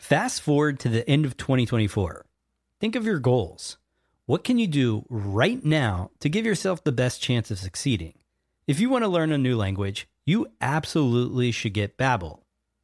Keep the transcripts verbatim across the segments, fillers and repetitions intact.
Fast forward to the end of twenty twenty-four. Think of your goals. What can you do right now to give yourself the best chance of succeeding? If you want to learn a new language, you absolutely should get Babbel.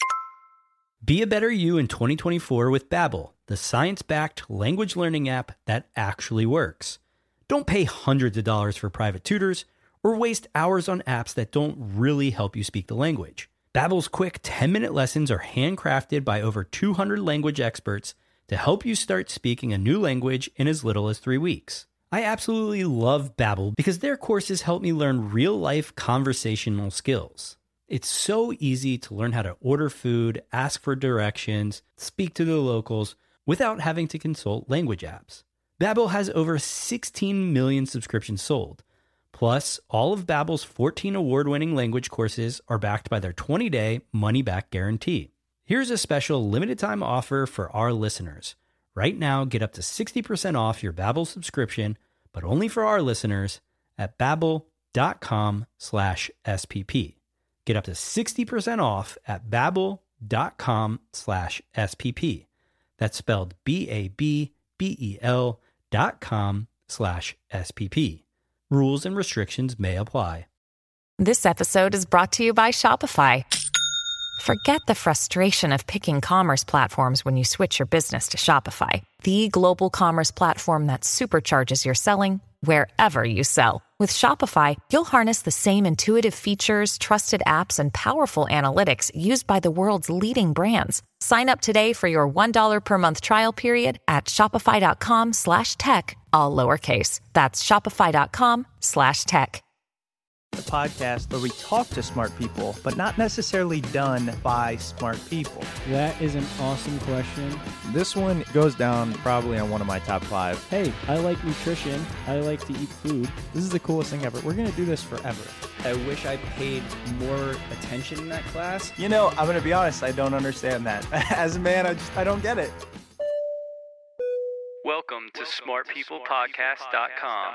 Be a better you in twenty twenty-four with Babbel, the science-backed language learning app that actually works. Don't pay hundreds of dollars for private tutors or waste hours on apps that don't really help you speak the language. Babbel's quick ten-minute lessons are handcrafted by over two hundred language experts to help you start speaking a new language in as little as three weeks. I absolutely love Babbel because their courses help me learn real-life conversational skills. It's so easy to learn how to order food, ask for directions, speak to the locals without having to consult language apps. Babbel has over sixteen million subscriptions sold. Plus, all of Babbel's fourteen award-winning language courses are backed by their twenty-day money-back guarantee. Here's a special limited-time offer for our listeners. Right now, get up to sixty percent off your Babbel subscription, but only for our listeners at babbel.com slash SPP. Get up to sixty percent off at babbel.com slash SPP. That's spelled B A B B E L dot com slash SPP. Rules and restrictions may apply. This episode is brought to you by Shopify. Forget the frustration of picking commerce platforms when you switch your business to Shopify, the global commerce platform that supercharges your selling wherever you sell. With Shopify, you'll harness the same intuitive features, trusted apps, and powerful analytics used by the world's leading brands. Sign up today for your one dollar per month trial period at shopify.com slash tech, all lowercase. That's shopify.com slash tech. The podcast where we talk to smart people, but not necessarily done by smart people. That is an awesome question. This one goes down probably on one of my top five. Hey, I like nutrition. I like to eat food. This is the coolest thing ever. We're going to do this forever. I wish I paid more attention in that class. You know, I'm going to be honest, I don't understand that. As a man, I just, I don't get it. Welcome to smart people podcast dot com.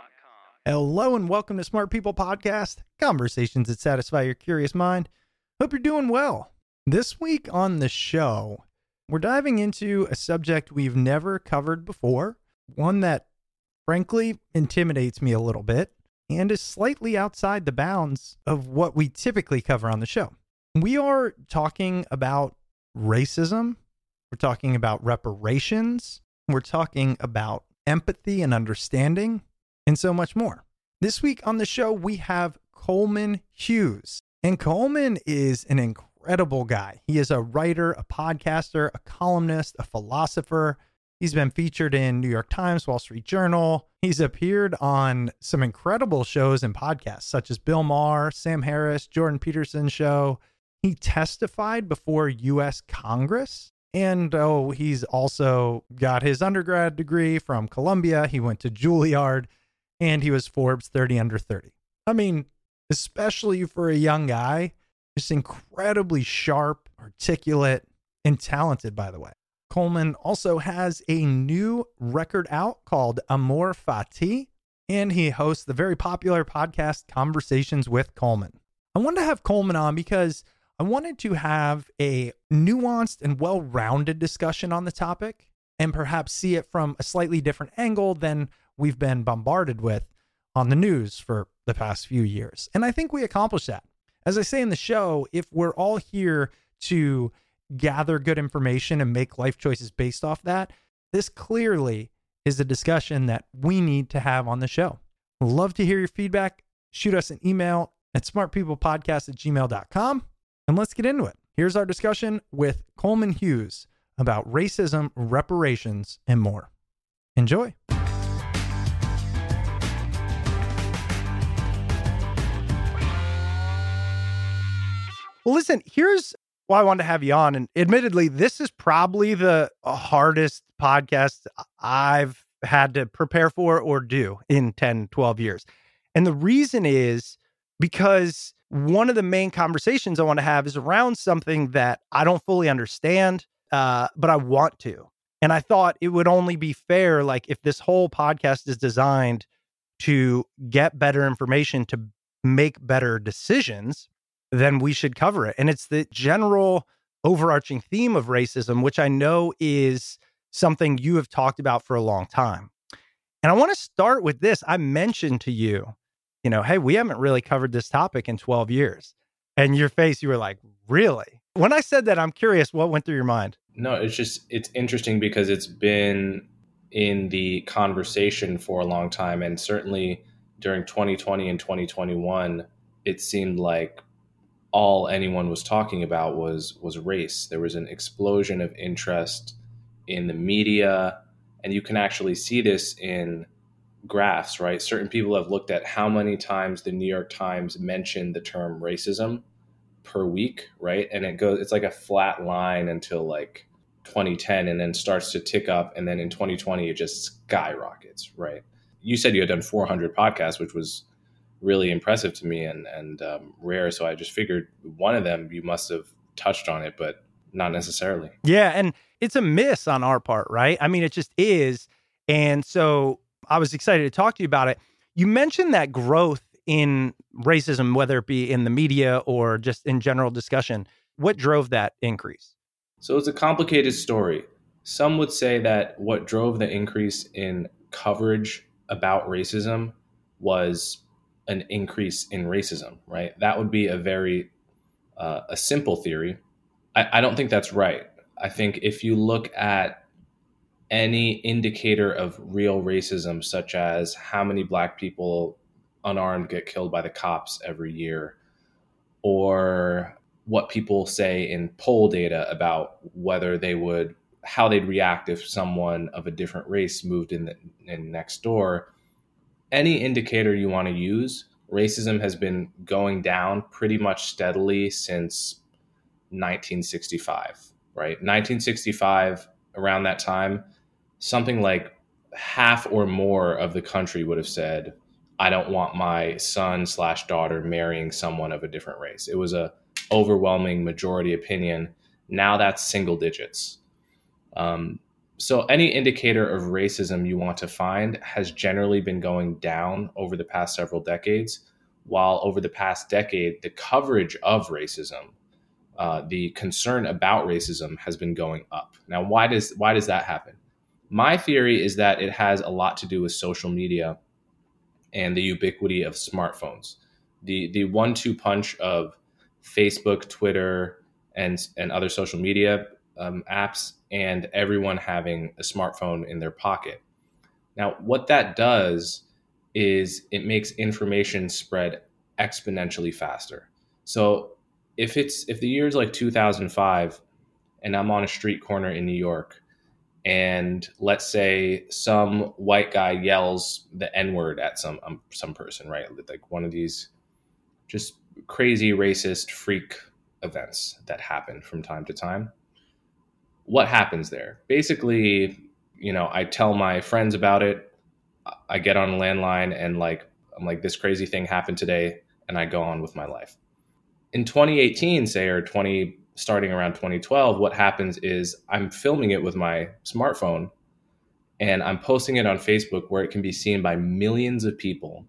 Hello and welcome to Smart People Podcast, conversations that satisfy your curious mind. Hope you're doing well. This week on the show, we're diving into a subject we've never covered before, one that frankly intimidates me a little bit and is slightly outside the bounds of what we typically cover on the show. We are talking about racism. We're talking about reparations. We're talking about empathy and understanding, and so much more. This week on the show, we have Coleman Hughes. And Coleman is an incredible guy. He is a writer, a podcaster, a columnist, a philosopher. He's been featured in New York Times, Wall Street Journal. He's appeared on some incredible shows and podcasts, such as Bill Maher, Sam Harris, Jordan Peterson's show. He testified before U S Congress. And oh, he's also got his undergrad degree from Columbia. He went to Juilliard. And he was Forbes thirty under thirty. I mean, especially for a young guy, just incredibly sharp, articulate, and talented, by the way. Coleman also has a new record out called Amor Fati, and he hosts the very popular podcast Conversations with Coleman. I wanted to have Coleman on because I wanted to have a nuanced and well-rounded discussion on the topic and perhaps see it from a slightly different angle than we've been bombarded with on the news for the past few years. And I think we accomplished that. As I say in the show, if we're all here to gather good information and make life choices based off that, this clearly is a discussion that we need to have on the show. Love to hear your feedback. Shoot us an email at smartpeoplepodcast at gmail dot com. And let's get into it. Here's our discussion with Coleman Hughes about racism, reparations, and more. Enjoy. Well, listen, here's why I wanted to have you on. And admittedly, this is probably the hardest podcast I've had to prepare for or do in ten, twelve years. And the reason is because one of the main conversations I want to have is around something that I don't fully understand, uh, but I want to. And I thought it would only be fair, like if this whole podcast is designed to get better information, to make better decisions, then we should cover it. And it's the general overarching theme of racism, which I know is something you have talked about for a long time. And I want to start with this. I mentioned to you, you know, hey, we haven't really covered this topic in twelve years. And your face, you were like, really? When I said that, I'm curious, what went through your mind? No, it's just, it's interesting because it's been in the conversation for a long time. And certainly during twenty twenty and twenty twenty-one, it seemed like all anyone was talking about was, was race. There was an explosion of interest in the media. And you can actually see this in graphs, right? Certain people have looked at how many times the New York Times mentioned the term racism per week, right? And it goes, it's like a flat line until like twenty ten and then starts to tick up. And then in twenty twenty, it just skyrockets, right? You said you had done four hundred podcasts, which was really impressive to me and, and um, rare. So I just figured one of them, you must have touched on it, but not necessarily. Yeah. And it's a miss on our part, right? I mean, it just is. And so I was excited to talk to you about it. You mentioned that growth in racism, whether it be in the media or just in general discussion. What drove that increase? So it's a complicated story. Some would say that what drove the increase in coverage about racism was an increase in racism, right? That would be a very, uh, a simple theory. I, I don't think that's right. I think if you look at any indicator of real racism, such as how many Black people unarmed get killed by the cops every year, or what people say in poll data about whether they would, how they'd react if someone of a different race moved in, the, in next door, any indicator you want to use, racism has been going down pretty much steadily since nineteen sixty-five, right? nineteen sixty-five, around that time, something like half or more of the country would have said, I don't want my son slash daughter marrying someone of a different race. It was a overwhelming majority opinion. Now that's single digits. Um, so any indicator of racism you want to find has generally been going down over the past several decades, while over the past decade, the coverage of racism, uh, the concern about racism has been going up. Now, why does why does that happen? My theory is that it has a lot to do with social media and the ubiquity of smartphones. The the one two punch of Facebook, Twitter, and, and other social media um, apps, and everyone having a smartphone in their pocket. Now, what that does is it makes information spread exponentially faster. So if it's if the year is like two thousand five and I'm on a street corner in New York, and let's say some white guy yells the N-word at some um, some person, right? Like one of these just crazy racist freak events that happen from time to time. What happens there? Basically, you know, I tell my friends about it. I get on a landline and like, I'm like, this crazy thing happened today, and I go on with my life. In twenty eighteen, say, or twenty, starting around twenty twelve, what happens is I'm filming it with my smartphone and I'm posting it on Facebook where it can be seen by millions of people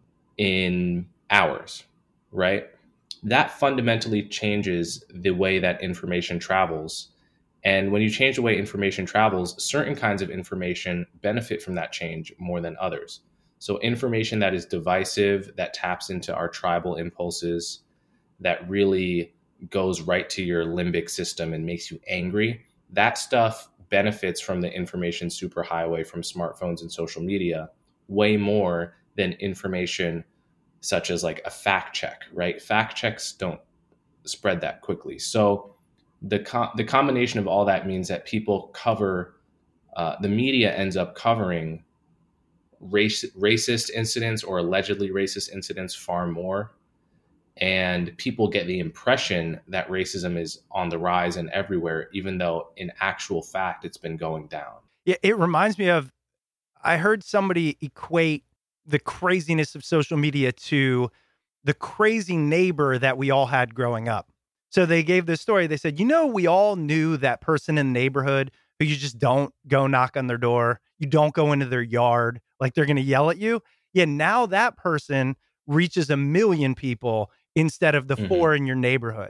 in hours, right? That fundamentally changes the way that information travels. And when you change the way information travels, certain kinds of information benefit from that change more than others. So information that is divisive, that taps into our tribal impulses, that really goes right to your limbic system and makes you angry, that stuff benefits from the information superhighway from smartphones and social media way more than information such as like a fact check, right? Fact checks don't spread that quickly. So the co- the combination of all that means that people cover, uh, the media ends up covering race, racist incidents or allegedly racist incidents far more. And people get the impression that racism is on the rise and everywhere, even though in actual fact, it's been going down. Yeah, it reminds me of, I heard somebody equate the craziness of social media to the crazy neighbor that we all had growing up. So they gave this story. They said, you know, we all knew that person in the neighborhood who you just don't go knock on their door. You don't go into their yard. Like they're going to yell at you. Yeah, now that person reaches a million people instead of the mm-hmm. four in your neighborhood.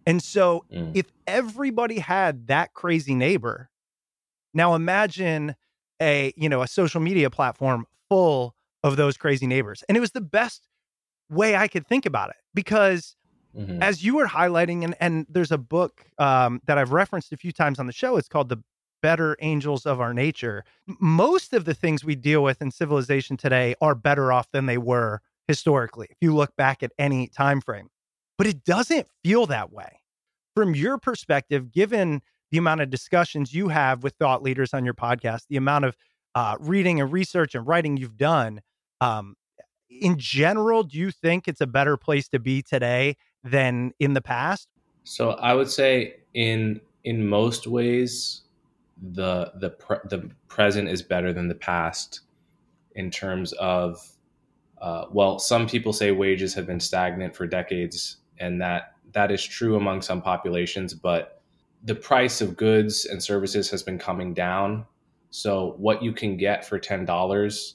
And so Mm. if everybody had that crazy neighbor, now imagine a, you know, a social media platform full of those crazy neighbors. And it was the best way I could think about it, because Mhm. as you were highlighting, and, and there's a book um, that I've referenced a few times on the show. It's called The Better Angels of Our Nature. M- Most of the things we deal with in civilization today are better off than they were historically, if you look back at any time frame. But it doesn't feel that way. From your perspective, given the amount of discussions you have with thought leaders on your podcast, the amount of uh, reading and research and writing you've done, um, in general, do you think it's a better place to be today than in the past? So I would say in in most ways, the the pre- the present is better than the past in terms of uh, well, some people say wages have been stagnant for decades, and that that is true among some populations, but the price of goods and services has been coming down. So what you can get for ten dollars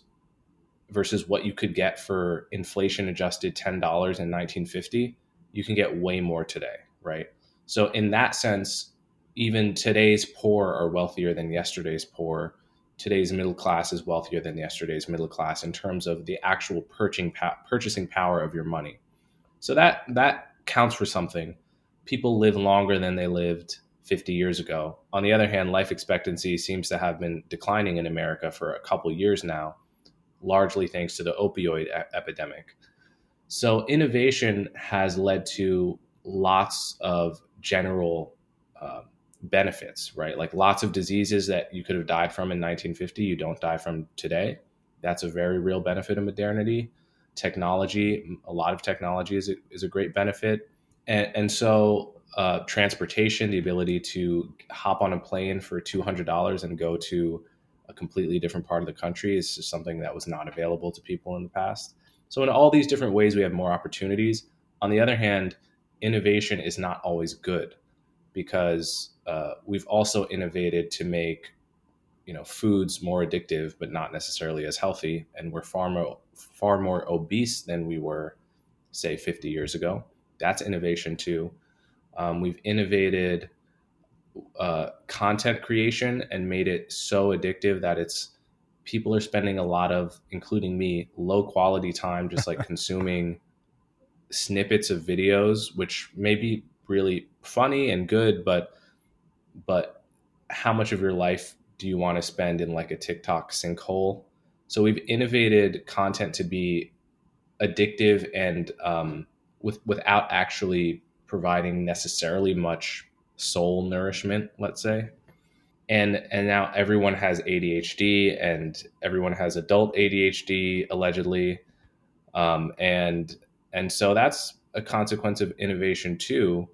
versus what you could get for inflation adjusted ten dollars in nineteen fifty, you can get way more today, right? So in that sense, even today's poor are wealthier than yesterday's poor. Today's middle class is wealthier than yesterday's middle class in terms of the actual purchasing purchasing power of your money. So that that counts for something. People live longer than they lived fifty years ago. On the other hand, life expectancy seems to have been declining in America for a couple years now, largely thanks to the opioid e- epidemic. So innovation has led to lots of general uh, benefits, right? Like lots of diseases that you could have died from in nineteen fifty, you don't die from today. That's a very real benefit of modernity. Technology, a lot of technology is a, is a great benefit. And, and so uh, transportation, the ability to hop on a plane for two hundred dollars and go to a completely different part of the country is just something that was not available to people in the past. So in all these different ways, we have more opportunities. On the other hand, innovation is not always good, because uh, we've also innovated to make, you know, foods more addictive, but not necessarily as healthy. And we're far more, far more obese than we were, say, fifty years ago. That's innovation too. Um, we've innovated uh, content creation and made it so addictive that it's people are spending a lot of, including me, low quality time just like consuming snippets of videos, which may be really funny and good, but but how much of your life do you want to spend in like a TikTok sinkhole? So we've innovated content to be addictive and um, with without actually providing necessarily much soul nourishment, let's say. And and now everyone has A D H D, and everyone has adult A D H D allegedly, um, and and so that's a consequence of innovation too.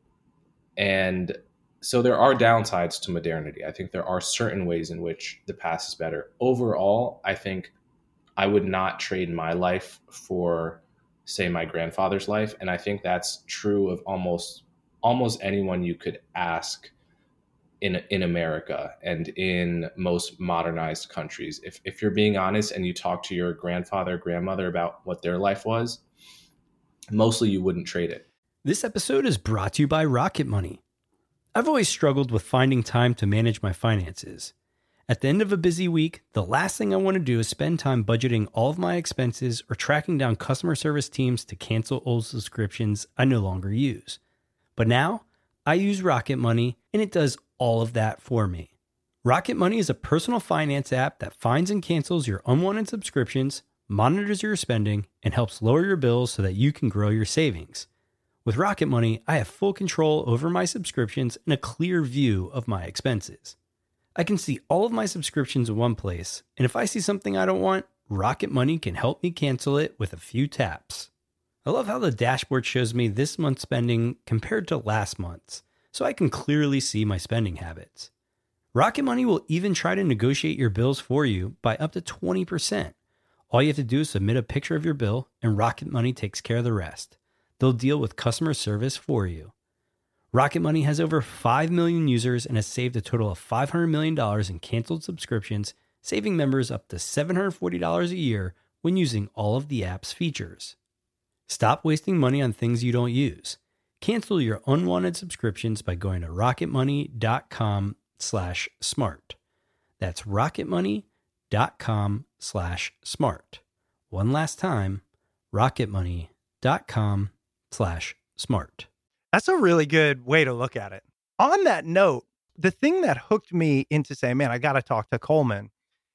And so there are downsides to modernity. I think there are certain ways in which the past is better. Overall, I think I would not trade my life for, say, my grandfather's life, and I think that's true of almost almost anyone you could ask in in America and in most modernized countries. If if you're being honest and you talk to your grandfather, grandmother about what their life was, mostly you wouldn't trade it. This episode is brought to you by Rocket Money. I've always struggled with finding time to manage my finances. At the end of a busy week, the last thing I want to do is spend time budgeting all of my expenses or tracking down customer service teams to cancel old subscriptions I no longer use. But now, I use Rocket Money, and it does all of that for me. Rocket Money is a personal finance app that finds and cancels your unwanted subscriptions, monitors your spending, and helps lower your bills so that you can grow your savings. With Rocket Money, I have full control over my subscriptions and a clear view of my expenses. I can see all of my subscriptions in one place, and if I see something I don't want, Rocket Money can help me cancel it with a few taps. I love how the dashboard shows me this month's spending compared to last month's, so I can clearly see my spending habits. Rocket Money will even try to negotiate your bills for you by up to twenty percent. All you have to do is submit a picture of your bill, and Rocket Money takes care of the rest. They'll deal with customer service for you. Rocket Money has over five million users and has saved a total of five hundred million dollars in canceled subscriptions, saving members up to seven hundred forty dollars a year when using all of the app's features. Stop wasting money on things you don't use. Cancel your unwanted subscriptions by going to rocketmoney.com slash smart. That's rocketmoney.com slash smart. One last time, rocketmoney.com slash smart. That's a really good way to look at it. On that note, the thing that hooked me into saying, man, I got to talk to Coleman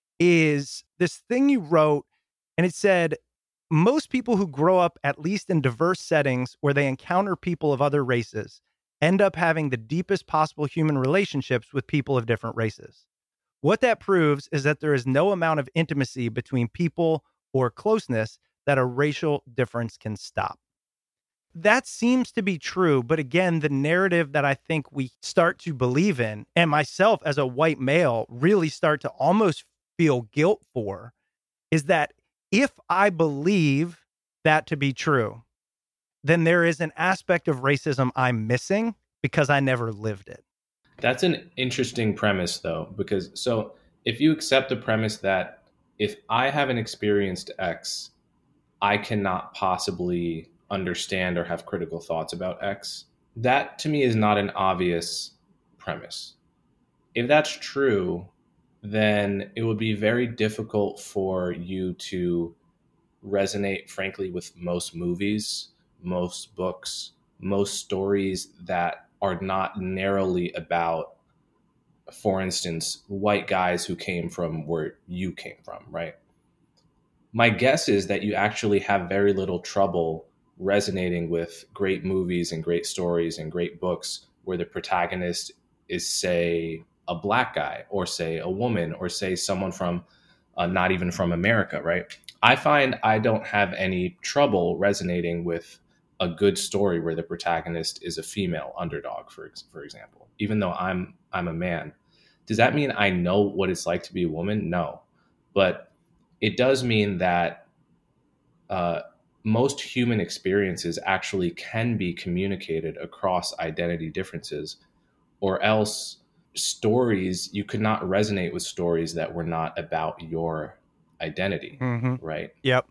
is this thing you wrote, and it said, most people who grow up at least in diverse settings where they encounter people of other races end up having the deepest possible human relationships with people of different races. What that proves is that there is no amount of intimacy between people or closeness that a racial difference can stop. That seems to be true, but again, the narrative that I think we start to believe in, and myself as a white male really start to almost feel guilt for, is that if I believe that to be true, then there is an aspect of racism I'm missing because I never lived it. That's an interesting premise, though, because so if you accept the premise that if I haven't experienced X, I cannot possibly understand or have critical thoughts about X, that to me is not an obvious premise. If that's true, then it would be very difficult for you to resonate, frankly, with most movies, most books, most stories that are not narrowly about, for instance, white guys who came from where you came from, right? My guess is that you actually have very little trouble resonating with great movies and great stories and great books where the protagonist is, say, a black guy, or say a woman, or say someone from uh, not even from America, right? I find I don't have any trouble resonating with a good story where the protagonist is a female underdog, for for example, even though I'm I'm a man. Does that mean I know what it's like to be a woman? No. But it does mean that uh, most human experiences actually can be communicated across identity differences, or else stories, you could not resonate with stories that were not about your identity, Mm-hmm. right? Yep.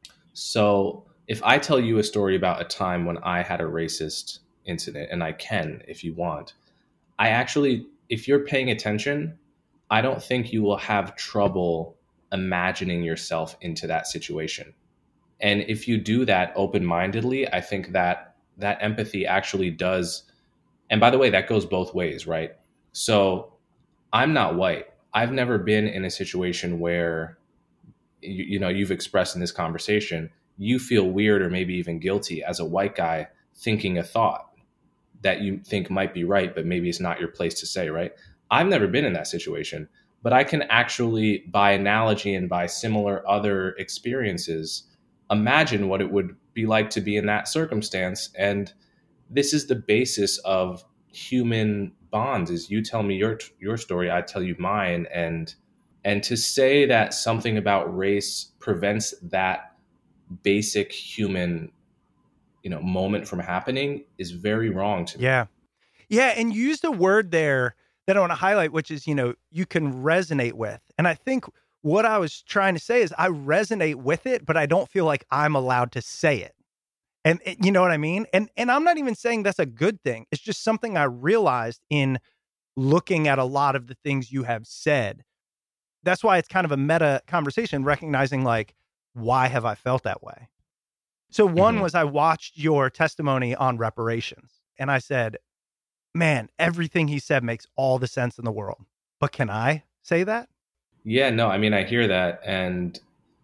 So if I tell you a story about a time when I had a racist incident, and I can, if you want, I actually, if you're paying attention, I don't think you will have trouble imagining yourself into that situation. And if you do that open-mindedly, I think that that empathy actually does. And by the way, that goes both ways, right? So I'm not white. I've never been in a situation where, you, you know, you've expressed in this conversation, you feel weird or maybe even guilty as a white guy thinking a thought that you think might be right, but maybe it's not your place to say, right? I've never been in that situation, but I can actually, by analogy and by similar other experiences, imagine what it would be like to be in that circumstance. And this is the basis of human bonds, is you tell me your your story, I tell you mine. And and to say that something about race prevents that basic human, you know, moment from happening is very wrong to me. Yeah. Yeah. And you used a word there that I want to highlight, which is, you know, you can resonate with. And I think what I was trying to say is I resonate with it, but I don't feel like I'm allowed to say it. And you know what I mean? And and I'm not even saying that's a good thing. It's just something I realized in looking at a lot of the things you have said. That's why it's kind of a meta conversation, recognizing like, why have I felt that way? So one Mm-hmm. was I watched your testimony on reparations, and I said, man, everything he said makes all the sense in the world. But can I say that? Yeah, no, I mean, I hear that. And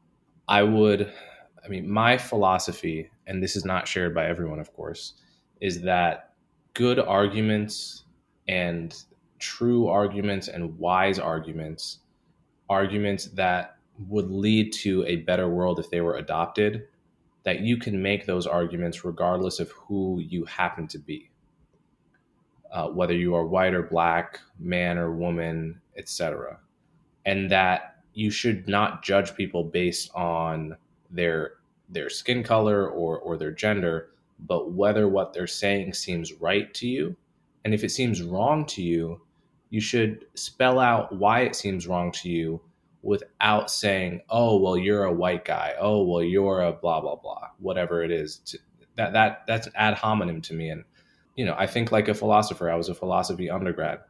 I would, I mean, my philosophy, and this is not shared by everyone, of course, is that good arguments and true arguments and wise arguments, arguments that would lead to a better world if they were adopted, that you can make those arguments regardless of who you happen to be, uh, whether you are white or black, man or woman, et cetera. And that you should not judge people based on their their skin color or or their gender, but whether what they're saying seems right to you. And if it seems wrong to you, you should spell out why it seems wrong to you without saying, oh, well, you're a white guy. Oh, well, you're a blah, blah, blah, whatever it is. To, that that that's ad hominem to me. And you know, I think like a philosopher. I was a philosophy undergrad.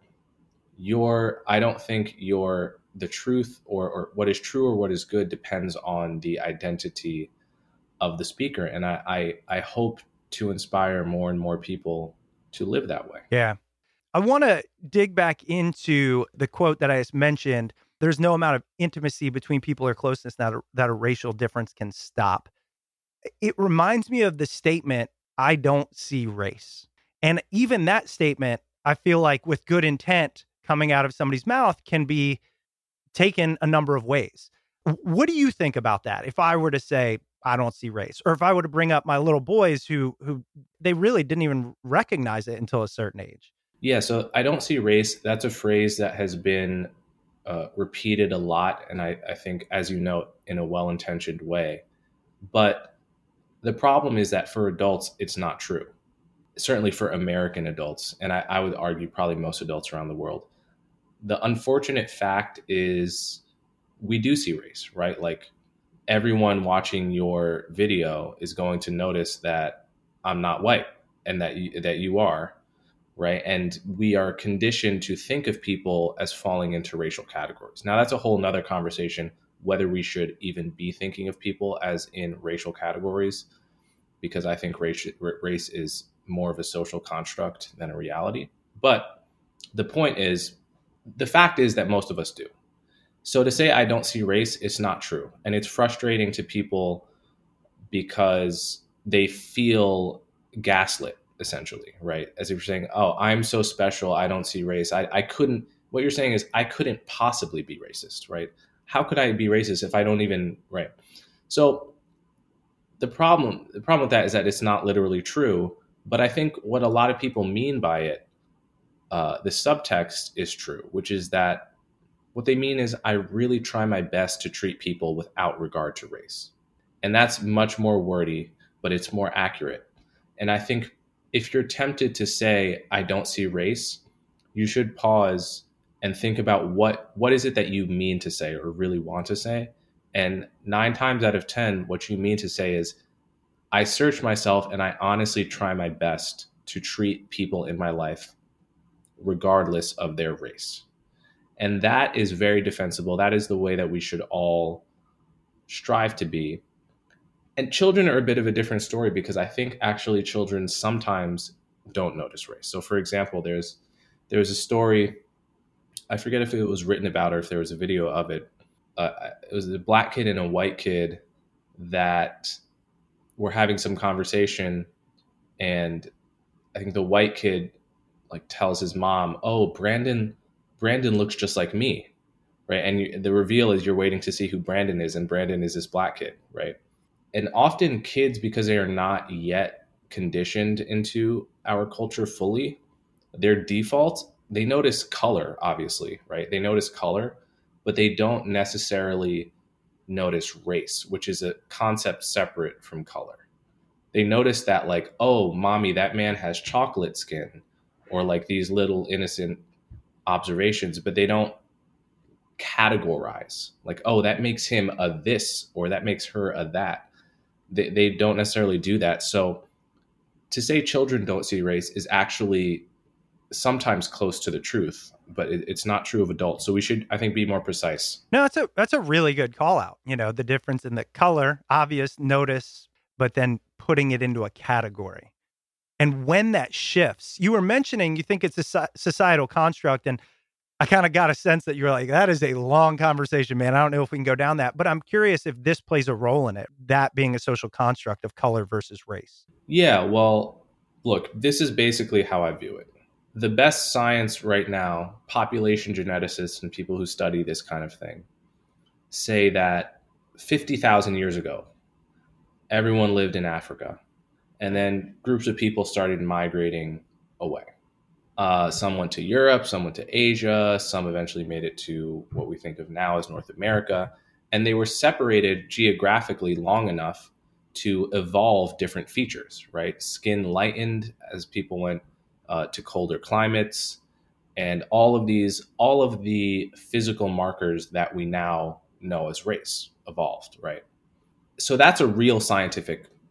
Your, I don't think your, the truth or, or what is true or what is good depends on the identity of the speaker. And I, I, I hope to inspire more and more people to live that way. Yeah. I want to dig back into the quote that I just mentioned. There's no amount of intimacy between people or closeness that a, that a racial difference can stop. It reminds me of the statement, I don't see race. And even that statement, I feel like with good intent coming out of somebody's mouth can be taken a number of ways. What do you think about that? If I were to say, I don't see race, or if I were to bring up my little boys who, who they really didn't even recognize it until a certain age. Yeah. So I don't see race. That's a phrase that has been uh, repeated a lot. And I, I think, as you know, in a well-intentioned way, but the problem is that for adults, it's not true. Certainly for American adults. And I, I would argue probably most adults around the world. The unfortunate fact is we do see race, right? Like everyone watching your video is going to notice that I'm not white and that you, that you are, right? And we are conditioned to think of people as falling into racial categories. Now that's a whole nother conversation, whether we should even be thinking of people as in racial categories, because I think race, race is more of a social construct than a reality. But the point is, the fact is that most of us do. So to say I don't see race, it's not true. And it's frustrating to people because they feel gaslit, essentially, right? As if you're saying, oh, I'm so special, I don't see race. I, I couldn't, what you're saying is I couldn't possibly be racist, right? How could I be racist if I don't even, right? So the problem, the problem with that is that it's not literally true. But I think what a lot of people mean by it, uh, the subtext is true, which is that what they mean is I really try my best to treat people without regard to race. And that's much more wordy, but it's more accurate. And I think if you're tempted to say, I don't see race, you should pause and think about what, what is it that you mean to say or really want to say. And nine times out of ten, what you mean to say is, I search myself and I honestly try my best to treat people in my life regardless of their race. And that is very defensible. That is the way that we should all strive to be. And children are a bit of a different story because I think actually children sometimes don't notice race. So for example, there's there's a story, I forget if it was written about or if there was a video of it. Uh, it was a black kid and a white kid that were having some conversation, and I think the white kid like tells his mom, "Oh, Brandon, Brandon looks just like me," right? And you, the reveal is you're waiting to see who Brandon is, and Brandon is this black kid, right? And often kids, because they are not yet conditioned into our culture fully, their default, they notice color, obviously, right? They notice color, but they don't necessarily notice race, which is a concept separate from color. They notice that like, oh, mommy, that man has chocolate skin, or like these little innocent observations, but they don't categorize like, oh, that makes him a this, or that makes her a that. They, they don't necessarily do that. So to say children don't see race is actually sometimes close to the truth, but it, it's not true of adults. So we should, I think, be more precise. No, that's a that's a really good call out. You know, the difference in the color, obvious, notice, but then putting it into a category. And when that shifts, you were mentioning you think it's a societal construct, and I kind of got a sense that you're like, that is a long conversation, man. I don't know if we can go down that, but I'm curious if this plays a role in it, that being a social construct of color versus race. Yeah, well, look, this is basically how I view it. The best science right now, population geneticists and people who study this kind of thing, say that fifty thousand years ago, everyone lived in Africa. And then groups of people started migrating away. Uh, some went to Europe, some went to Asia, some eventually made it to what we think of now as North America. And they were separated geographically long enough to evolve different features, right? Skin lightened as people went uh, to colder climates, and all of these, all of the physical markers that we now know as race evolved, right? So that's a real scientific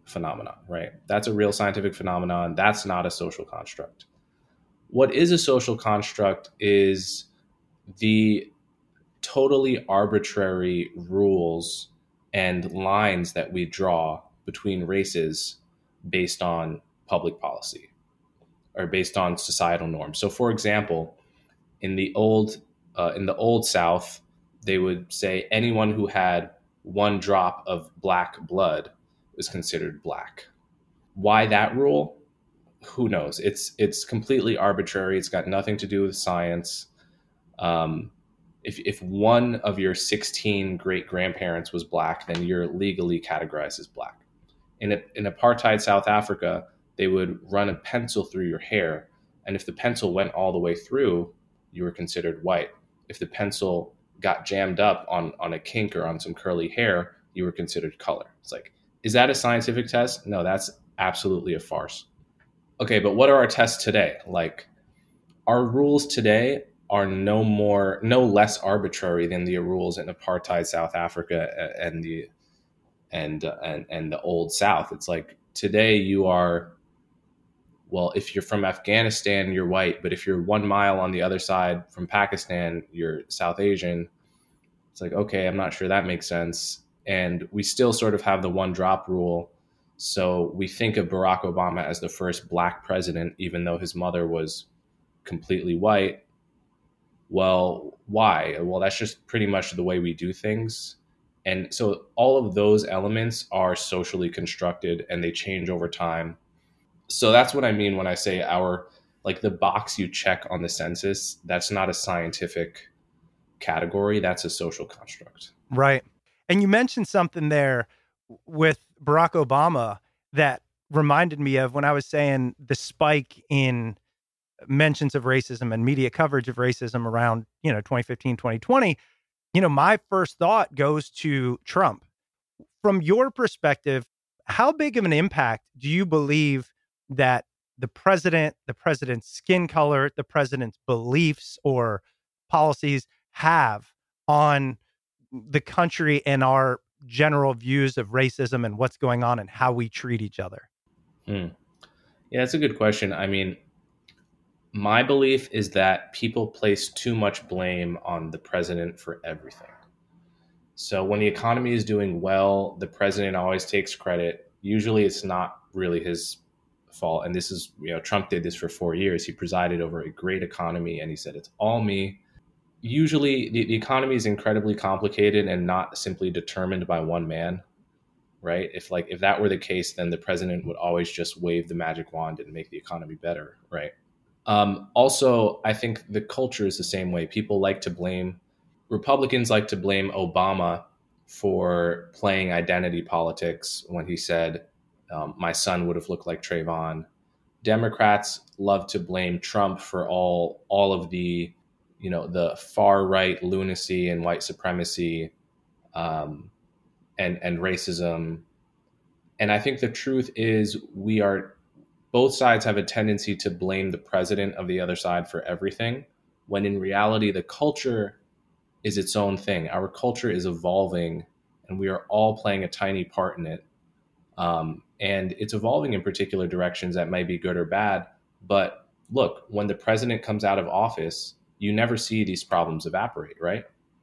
phenomenon, right? That's a real scientific phenomenon. That's not a social construct. What is a social construct is the totally arbitrary rules and lines that we draw between races based on public policy or based on societal norms. So, for example, in the old uh, in the old South, they would say anyone who had one drop of black blood was considered black. Why that rule? Who knows? It's it's completely arbitrary. It's got nothing to do with science. Um, if if one of your sixteen great grandparents was black, then you're legally categorized as black. In a, in apartheid South Africa, they would run a pencil through your hair, and if the pencil went all the way through, you were considered white. If the pencil got jammed up on on a kink or on some curly hair, you were considered color. It's like, is that a scientific test? No, that's absolutely a farce. Okay, but what are our tests today? Like, our rules today are no more, no less arbitrary than the rules in apartheid South Africa and the and and and the old South. It's like today you are, well, if you're from Afghanistan, you're white, but if you're one mile on the other side from Pakistan, you're South Asian. It's like, okay, I'm not sure that makes sense. And we still sort of have the one drop rule. So we think of Barack Obama as the first black president, even though his mother was completely white. Well, why? Well, that's just pretty much the way we do things. And so all of those elements are socially constructed and they change over time. So that's what I mean when I say our, like the box you check on the census, that's not a scientific category. That's a social construct. Right. And you mentioned something there with Barack Obama that reminded me of when I was saying the spike in mentions of racism and media coverage of racism around, you know, twenty fifteen, twenty twenty. You know, my first thought goes to Trump. From your perspective, how big of an impact do you believe that the president, the president's skin color, the president's beliefs or policies have on the country and our general views of racism and what's going on and how we treat each other? Hmm. Yeah, that's a good question. I mean, my belief is that people place too much blame on the president for everything. So when the economy is doing well, the president always takes credit. Usually it's not really his fault. And this is, you know, Trump did this for four years. He presided over a great economy and he said, it's all me. Usually the, the economy is incredibly complicated and not simply determined by one man, right? If like, if that were the case, then the president would always just wave the magic wand and make the economy better, right? Um, also, I think the culture is the same way. People like to blame, Republicans like to blame Obama for playing identity politics when he said, um, my son would have looked like Trayvon. Democrats love to blame Trump for all, all of the, you know, the far right lunacy and white supremacy, um, and, and racism. And I think the truth is we are, both sides have a tendency to blame the president of the other side for everything, when in reality, the culture is its own thing. Our culture is evolving and we are all playing a tiny part in it. Um, and it's evolving in particular directions that might be good or bad. But look, when the president comes out of office, you never see these problems evaporate, right?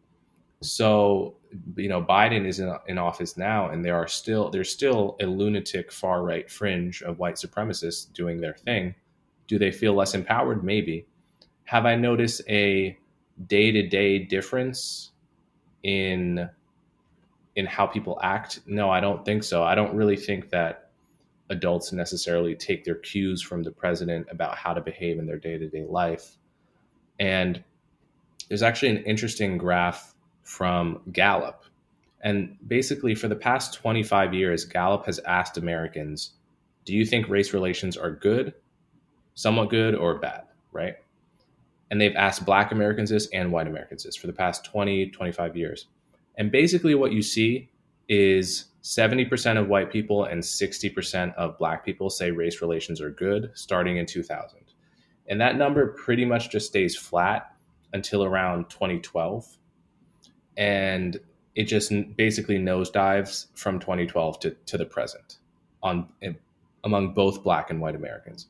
So, you know, Biden is in, in office now, and there are still there's still a lunatic far right fringe of white supremacists doing their thing. Do they feel less empowered? Maybe. Have I noticed a day-to-day difference in in how people act? No, I don't think so. I don't really think that adults necessarily take their cues from the president about how to behave in their day-to-day life. And there's actually an interesting graph from Gallup. And basically for the past twenty-five years, Gallup has asked Americans, do you think race relations are good, somewhat good, or bad, right? And they've asked Black Americans this and white Americans this for the past twenty, twenty-five years. And basically what you see is seventy percent of white people and sixty percent of Black people say race relations are good starting in two thousand. And that number pretty much just stays flat until around twenty twelve. And it just basically nosedives from twenty twelve to, to the present. on among both Black and white Americans.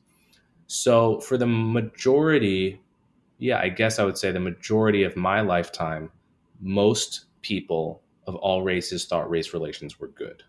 So for the majority, yeah, I guess I would say the majority of my lifetime, most people of all races thought race relations were good.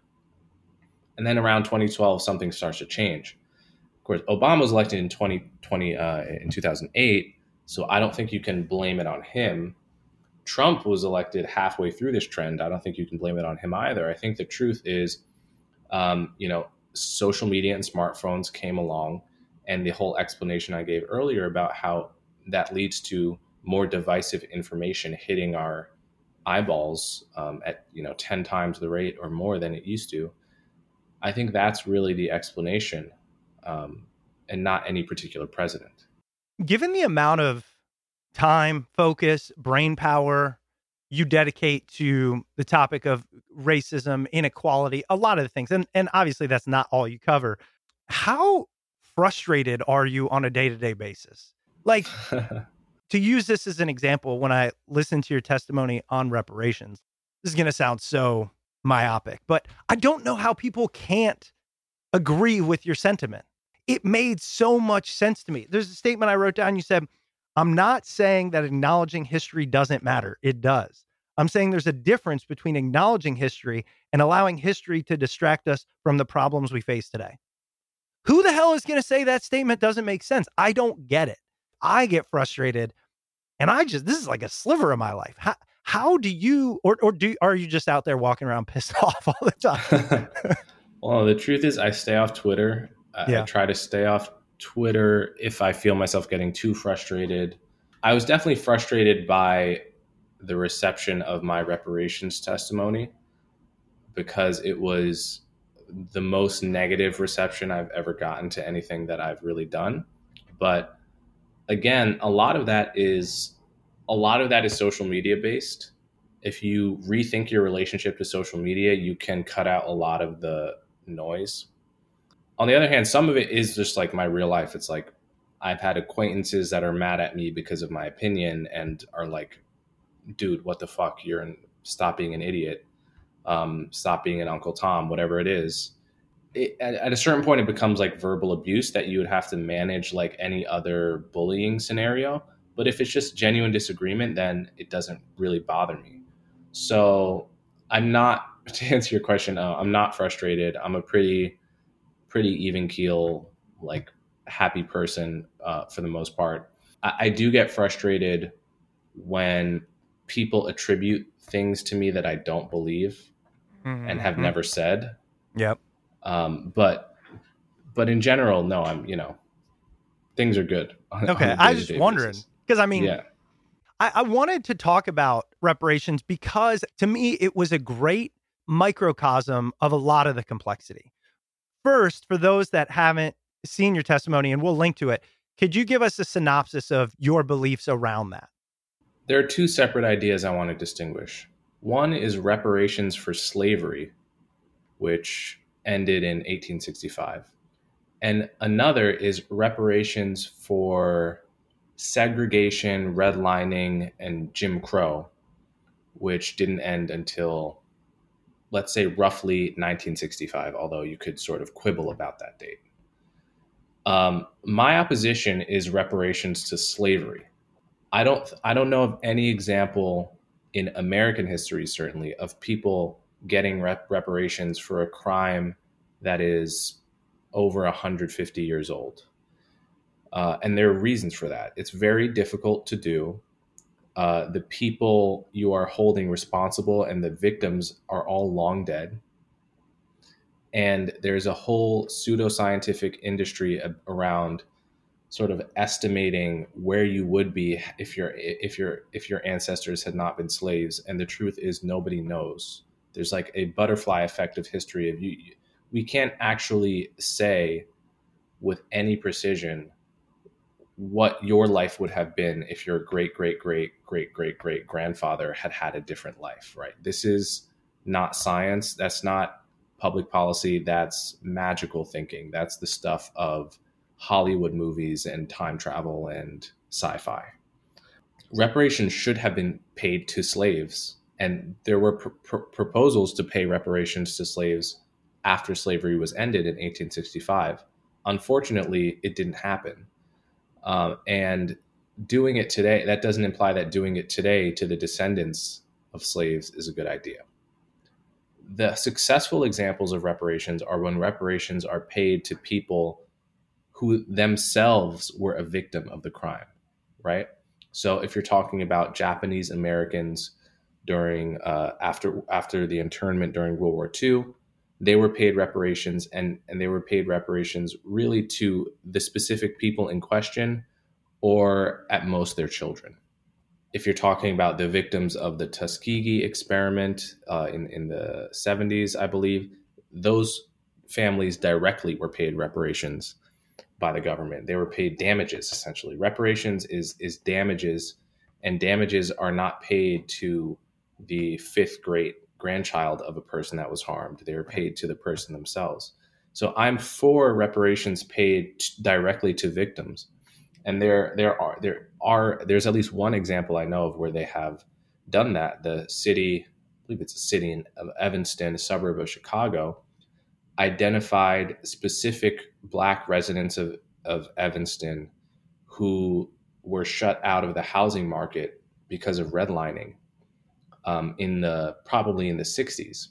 And then around twenty twelve, something starts to change. Of course, Obama was elected in twenty twenty, uh, in two thousand eight, so I don't think you can blame it on him. Trump was elected halfway through this trend. I don't think you can blame it on him either. I think the truth is, um, you know, social media and smartphones came along, and the whole explanation I gave earlier about how that leads to more divisive information hitting our eyeballs um, at, you know, ten times the rate or more than it used to. I think that's really the explanation, um, and not any particular president. Given the amount of time, focus, brain power you dedicate to the topic of racism, inequality, a lot of the things, and, and obviously that's not all you cover, how frustrated are you on a day-to-day basis? Like, to use this as an example, when I listen to your testimony on reparations, this is going to sound so myopic, but I don't know how people can't agree with your sentiment. It made so much sense to me. There's a statement I wrote down. You said, I'm not saying that acknowledging history doesn't matter. It does. I'm saying there's a difference between acknowledging history and allowing history to distract us from the problems we face today. Who the hell is going to say that statement doesn't make sense? I don't get it. I get frustrated, and I just, this is like a sliver of my life. How, how do you, or, or do, are you just out there walking around pissed off all the time? Well, the truth is I stay off Twitter. I, Yeah. I try to stay off Twitter if I feel myself getting too frustrated. I was definitely frustrated by the reception of my reparations testimony because it was the most negative reception I've ever gotten to anything that I've really done. But again, a lot of that is a lot of that is social media based. If you rethink your relationship to social media, you can cut out a lot of the noise. On the other hand, some of it is just like my real life. It's like I've had acquaintances that are mad at me because of my opinion and are like, dude, what the fuck? You're an, stop being an idiot. Um, stop being an Uncle Tom, whatever it is. It, at, at a certain point, it becomes like verbal abuse that you would have to manage like any other bullying scenario. But if it's just genuine disagreement, then it doesn't really bother me. So I'm not, to answer your question, uh, I'm not frustrated. I'm a pretty, pretty even keel, like happy person uh, for the most part. I, I do get frustrated when people attribute things to me that I don't believe mm-hmm. and have never said. Yep. Um, but, but in general, no, I'm, you know, things are good. On, okay. on I was just wondering, because I mean, yeah. I, I wanted to talk about reparations because to me, it was a great microcosm of a lot of the complexity. First, for those that haven't seen your testimony, and we'll link to it, could you give us a synopsis of your beliefs around that? There are two separate ideas I want to distinguish. One is reparations for slavery, which ended in eighteen sixty-five. And another is reparations for segregation, redlining, and Jim Crow, which didn't end until, let's say, roughly nineteen sixty-five, although you could sort of quibble about that date. Um, my opposition is reparations to slavery. I don't, I don't know of any example in American history, certainly, of people getting rep- reparations for a crime that is over one hundred fifty years old. Uh, and there are reasons for that. It's very difficult to do. Uh, the people you are holding responsible and the victims are all long dead. And there's a whole pseudoscientific industry around sort of estimating where you would be if your if your if your ancestors had not been slaves. And the truth is nobody knows. There's like a butterfly effect of history of you. We can't actually say with any precision what your life would have been if your great, great, great, great, great, great grandfather had had a different life, right? This is not science. That's not public policy. That's magical thinking. That's the stuff of Hollywood movies and time travel and sci-fi. Reparations should have been paid to slaves. And there were pr- pr- proposals to pay reparations to slaves after slavery was ended in eighteen sixty-five. Unfortunately, it didn't happen. Um, and doing it today, that doesn't imply that doing it today to the descendants of slaves is a good idea. The successful examples of reparations are when reparations are paid to people who themselves were a victim of the crime, right? So if you're talking about Japanese Americans during uh, after after the internment during World War Two, they were paid reparations, and, and they were paid reparations really to the specific people in question, or at most their children. If you're talking about the victims of the Tuskegee experiment uh, in, in the seventies, I believe, those families directly were paid reparations by the government. They were paid damages, essentially. Reparations is, is damages, and damages are not paid to the fifth great grandchild of a person that was harmed. They were paid to the person themselves. So I'm for reparations paid t- directly to victims. And there, there are, there are, there's at least one example I know of where they have done that. The city, I believe it's a city in of Evanston, a suburb of Chicago, identified specific Black residents of, of Evanston who were shut out of the housing market because of redlining um, in the, probably in the sixties.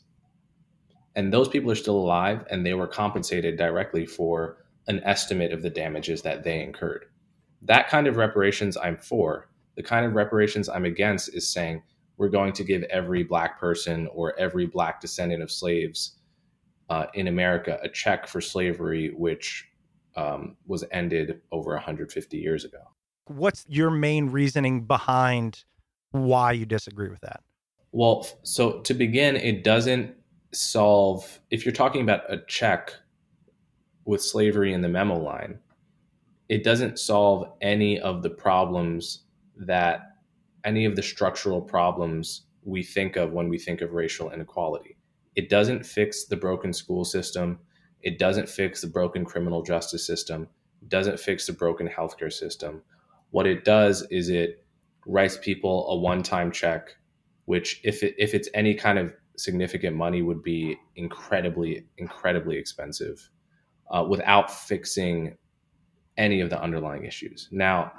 And those people are still alive, and they were compensated directly for an estimate of the damages that they incurred. That kind of reparations I'm for. The kind of reparations I'm against is saying we're going to give every Black person or every Black descendant of slaves uh, in America a check for slavery, which um, was ended over one hundred fifty years ago. What's your main reasoning behind why you disagree with that? Well, so to begin, it doesn't solve, if you're talking about a check with slavery in the memo line, it doesn't solve any of the problems that, any of the structural problems we think of when we think of racial inequality. It doesn't fix the broken school system. It doesn't fix the broken criminal justice system. It doesn't fix the broken healthcare system. What it does is it writes people a one-time check, which if it, if it's any kind of significant money would be incredibly, incredibly expensive uh, without fixing any of the underlying issues. Now,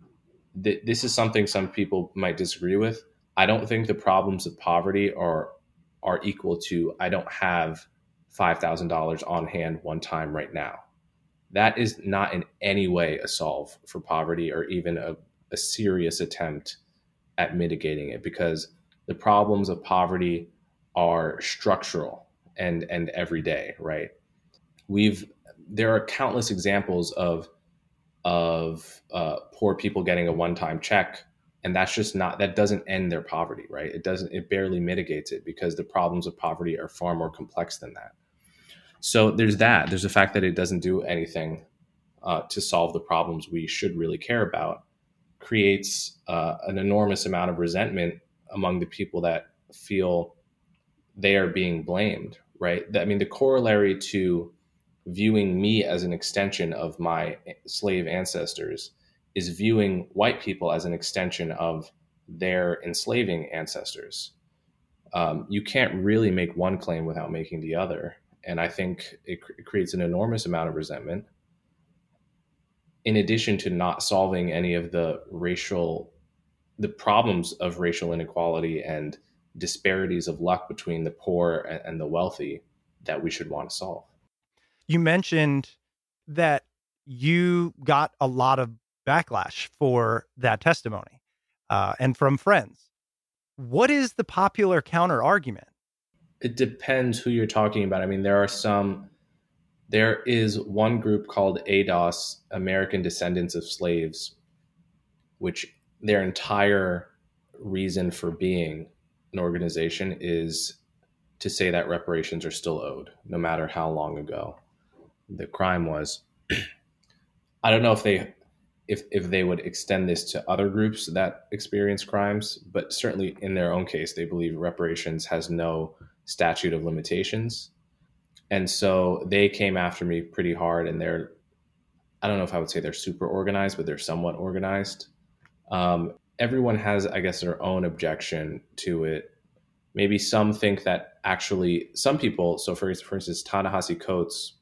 th- this is something some people might disagree with. I don't think the problems of poverty are are equal to I don't have five thousand dollars on hand one time right now. That is not in any way a solve for poverty or even a, a serious attempt at mitigating it, because the problems of poverty are structural and and everyday, right? We've there are countless examples of of uh, poor people getting a one-time check, and that's just not, that doesn't end their poverty, right? It doesn't, it barely mitigates it, because the problems of poverty are far more complex than that. So there's that. There's the fact that it doesn't do anything uh, to solve the problems we should really care about, creates uh, an enormous amount of resentment among the people that feel they are being blamed, right? I mean, the corollary to viewing me as an extension of my slave ancestors is viewing white people as an extension of their enslaving ancestors. Um, you can't really make one claim without making the other. And I think it, cr- it creates an enormous amount of resentment, in addition to not solving any of the racial, the problems of racial inequality and disparities of luck between the poor and, and the wealthy that we should want to solve. You mentioned that you got a lot of backlash for that testimony uh, and from friends. What is the popular counter argument? It depends who you're talking about. I mean, there are some, there is one group called A D O S, American Descendants of Slaves, which their entire reason for being an organization is to say that reparations are still owed, no matter how long ago the crime was. I don't know if they if if they would extend this to other groups that experience crimes, but certainly in their own case, they believe reparations has no statute of limitations. And so they came after me pretty hard, and they're, I don't know if I would say they're super organized, but they're somewhat organized. Um, everyone has, I guess, their own objection to it. maybe some think that actually some people, so for, for instance, Ta-Nehisi Coates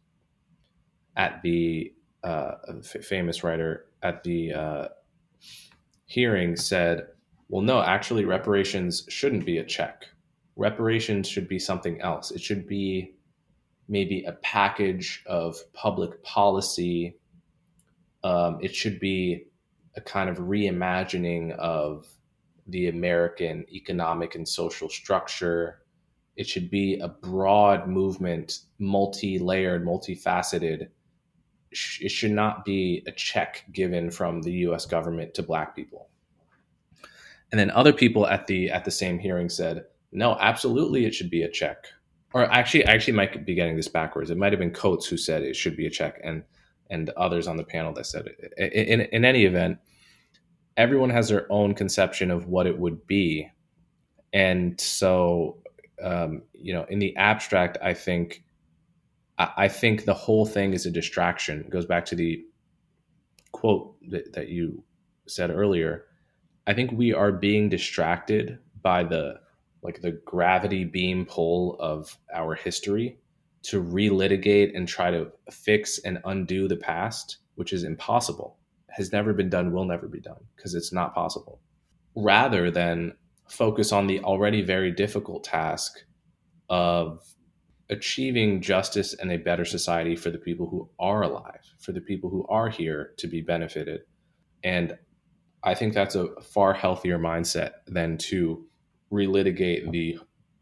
at the uh, f- famous writer at the uh, hearing said, well, no, actually reparations shouldn't be a check. Reparations should be something else. It should be maybe a package of public policy. Um, it should be a kind of reimagining of the American economic and social structure. It should be a broad movement, multi-layered, multifaceted. It should not be a check given from the U S government to Black people. And then other people at the at the same hearing said, no, absolutely it should be a check. Or actually, I actually might be getting this backwards. It might have been Coates who said it should be a check, and and others on the panel that said it. In, in any event, everyone has their own conception of what it would be. And so, um, you know, in the abstract, I think, I, I think the whole thing is a distraction. It goes back to the quote that, that you said earlier. I think we are being distracted by the, like the gravity beam pull of our history to relitigate and try to fix and undo the past, which is impossible, has never been done, will never be done, because it's not possible, rather than focus on the already very difficult task of achieving justice and a better society for the people who are alive, for the people who are here to be benefited. And I think that's a far healthier mindset than to relitigate the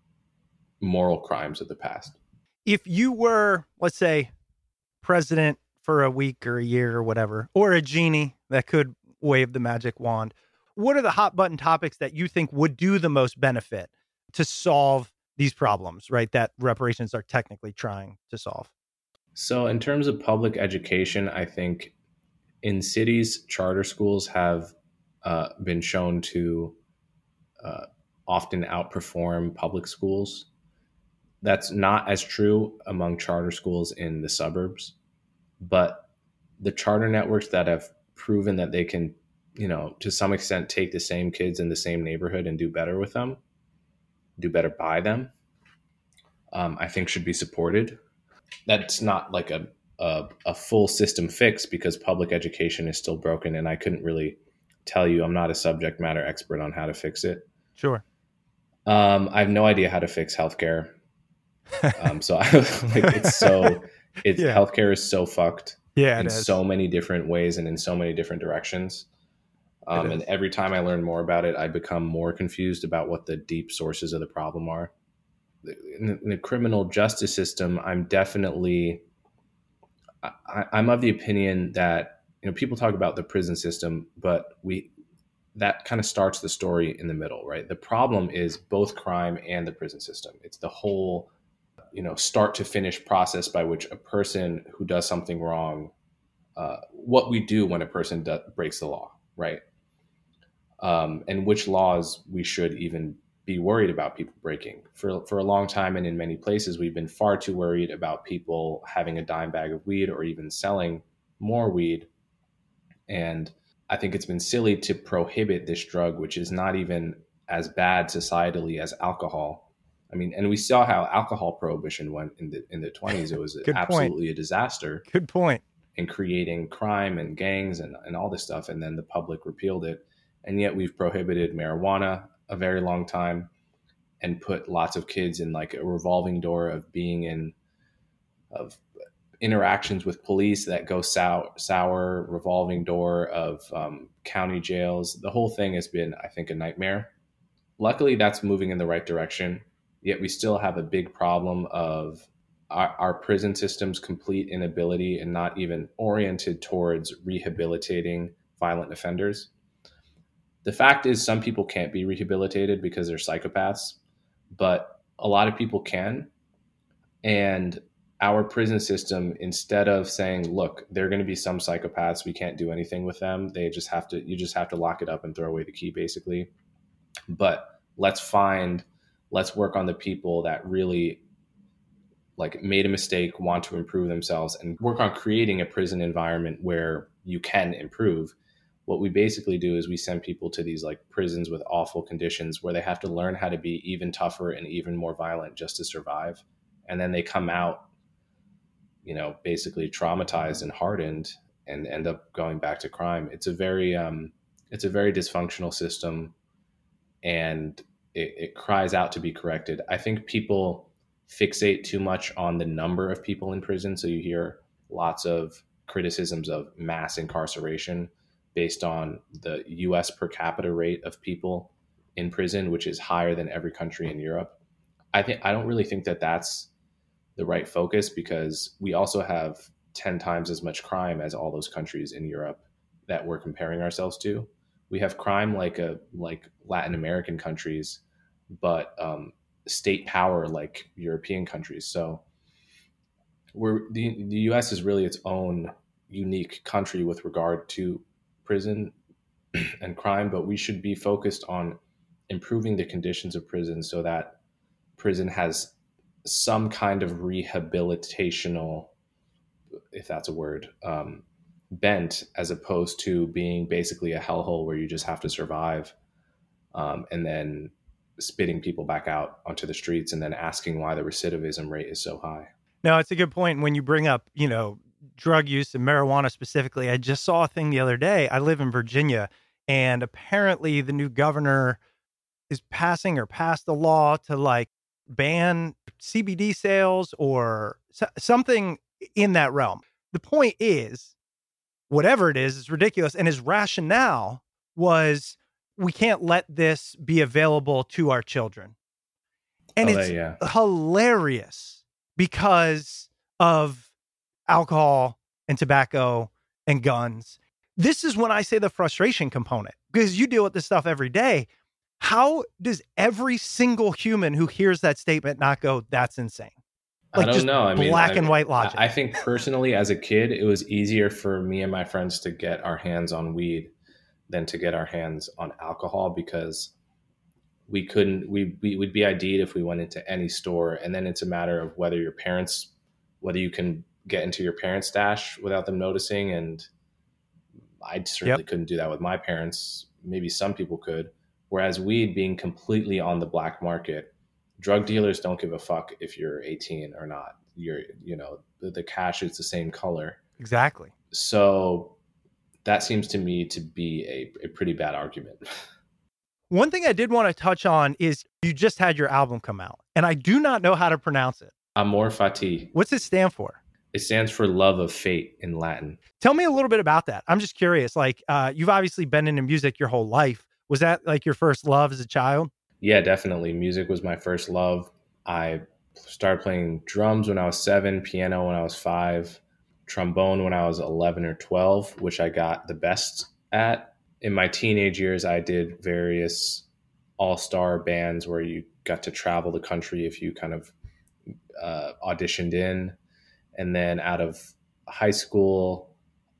moral crimes of the past. If you were, let's say, president for a week or a year or whatever, or a genie that could wave the magic wand, what are the hot button topics that you think would do the most benefit to solve these problems, right, that reparations are technically trying to solve? So in terms of public education, I think in cities, charter schools have uh, been shown to uh, often outperform public schools. That's not as true among charter schools in the suburbs, but the charter networks that have proven that they can, you know, to some extent take the same kids in the same neighborhood and do better with them, do better by them, um, I think should be supported. That's not like a, a, a full system fix, because public education is still broken, and I couldn't really tell you, I'm not a subject matter expert on how to fix it. Sure. Um, I have no idea how to fix healthcare. um, so I, like, it's so, it's Yeah. healthcare is so fucked Yeah, in it is. so many different ways and in so many different directions. Um, and every time I learn more about it, I become more confused about what the deep sources of the problem are. In the, in the criminal justice system, I'm definitely, I, I'm of the opinion that, you know, people talk about the prison system, but we, that kind of starts the story in the middle, right? The problem is both crime and the prison system. It's the whole, you know, start to finish process by which a person who does something wrong, uh, what we do when a person do, breaks the law, right? Um, and which laws we should even be worried about people breaking. For for a long time, and in many places, we've been far too worried about people having a dime bag of weed or even selling more weed. And I think it's been silly to prohibit this drug, which is not even as bad societally as alcohol. I mean, and we saw how alcohol prohibition went in the in the twenties. It was absolutely a disaster. Good point. In creating crime and gangs and, and all this stuff. And then the public repealed it. And yet we've prohibited marijuana a very long time and put lots of kids in like a revolving door of being in, of interactions with police that go sour, sour revolving door of um, county jails. The whole thing has been, I think, a nightmare. Luckily, that's moving in the right direction. Yet we still have a big problem of our, our prison system's complete inability and not even oriented towards rehabilitating violent offenders. The fact is, some people can't be rehabilitated because they're psychopaths, but a lot of people can. And our prison system, instead of saying, look, there are going to be some psychopaths, we can't do anything with them. They just have to, you just have to lock it up and throw away the key, basically. But let's find, let's work on the people that really like made a mistake, want to improve themselves, and work on creating a prison environment where you can improve. what we basically do is we send people to these like prisons with awful conditions where they have to learn how to be even tougher and even more violent just to survive. And then they come out, you know, basically traumatized and hardened and end up going back to crime. It's a very, um, it's a very dysfunctional system, and it, it cries out to be corrected. I think people fixate too much on the number of people in prison. So you hear lots of criticisms of mass incarceration based on the U S per capita rate of people in prison, which is higher than every country in Europe. I think I don't really think that that's the right focus, because we also have ten times as much crime as all those countries in Europe that we're comparing ourselves to. We have crime like a like Latin American countries, but um, state power like European countries. So we're the, the U S is really its own unique country with regard to prison and crime, but we should be focused on improving the conditions of prison so that prison has some kind of rehabilitational, if that's a word, um, bent, as opposed to being basically a hellhole where you just have to survive, um, and then spitting people back out onto the streets and then asking why the recidivism rate is so high. No, it's a good point. When you bring up, you know, drug use and marijuana specifically, I just saw a thing the other day. I live in Virginia, and apparently the new governor is passing or passed a law to like ban C B D sales or so- something in that realm. The point is, whatever it is, it's ridiculous. And his rationale was, we can't let this be available to our children. And Oh, it's yeah. hilarious because of alcohol and tobacco and guns. This is when I say the frustration component, because you deal with this stuff every day. How does every single human who hears that statement not go, that's insane? Like, I don't just know. I mean, black I, and white logic. I I think personally, as a kid, it was easier for me and my friends to get our hands on weed than to get our hands on alcohol, because we couldn't, we, we would be I D'd if we went into any store. And then it's a matter of whether your parents, whether you can get into your parents' stash without them noticing. And I certainly Yep. couldn't do that with my parents. Maybe some people could. Whereas weed being completely on the black market, drug dealers don't give a fuck if you're eighteen or not. You're, you know, the, the cash is the same color. Exactly. So that seems to me to be a, a pretty bad argument. One thing I did want to touch on is you just had your album come out, and I do not know how to pronounce it. Amor Fati. What's it stand for? It stands for love of fate in Latin. Tell me a little bit about that. I'm just curious. Like, uh, you've obviously been into music your whole life. Was that like your first love as a child? Yeah, definitely. Music was my first love. I started playing drums when I was seven, piano when I was five, trombone when I was eleven or twelve, which I got the best at. In my teenage years, I did various all-star bands where you got to travel the country if you kind of uh, auditioned in. And then out of high school,